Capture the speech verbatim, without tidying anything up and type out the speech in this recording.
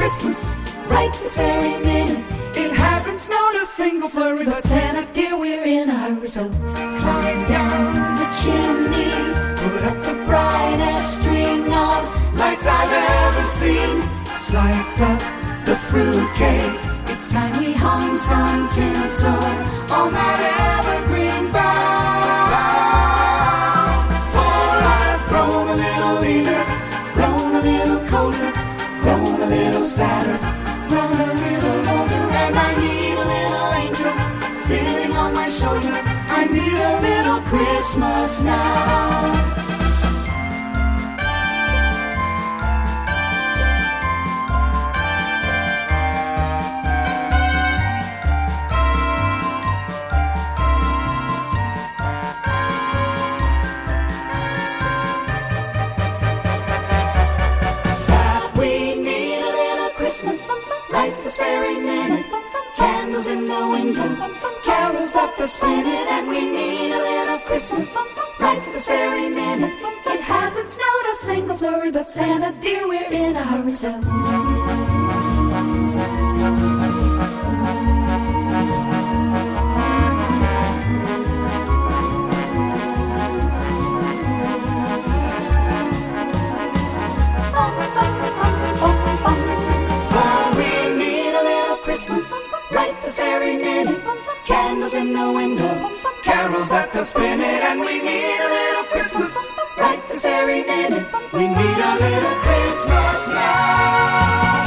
Christmas right this very minute. It hasn't snowed a single flurry, but Santa dear, we're in a hurry. So climb down the chimney, put up the brightest string of lights I've ever seen. Slice up the fruitcake, it's time we hung some tinsel on that evergreen bough. For I've grown a little leaner, grown a little colder, grown a little sadder, grown a little older, and I need a little angel sitting on my shoulder. I need a little Christmas now. Right this very minute, candles in the window, carols at the spinet, and we need a little Christmas right this very minute. It hasn't snowed a single flurry, but Santa dear, we're in a hurry. So Christmas right this very minute, candles in the window, carols at the spinet, and we need a little Christmas right this very minute. We need a little Christmas now.